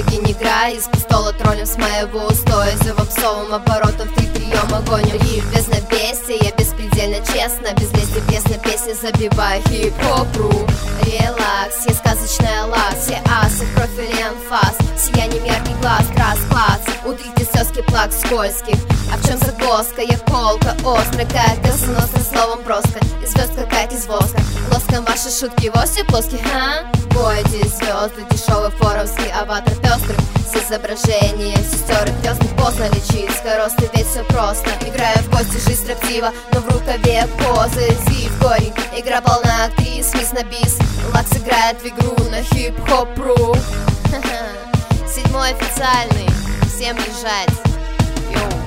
дороги не играй, из пистола троллем с моего устоя, за вопсовым оборотом в 3 приема гоню. Риф без набесия, беспредельно честно, без лести песня, песня забивай. Хип-хоп-ру, релакс, я сказочная лак, все асы, кровь или анфас, сияние яркий глаз, крас-класс, утрите соски плак скользких. А в чем загвоздка? Я колка острая, как косоносно словом броско, и звезд как из воска. Лоском ваши шутки вовсе плоские, ха? Бойтесь звезды, дешевый форовский аватар пестрый, с изображением сестер и крестных поздно лечить скоросты, ведь все просто. Играю в кости, жизнь строптива, но в рукаве позы, зив, корень, игра полна актрис, мисс на бис, лак сыграет в игру на хип-хоп-ру. 7-й официальный, всем лежать, йоу.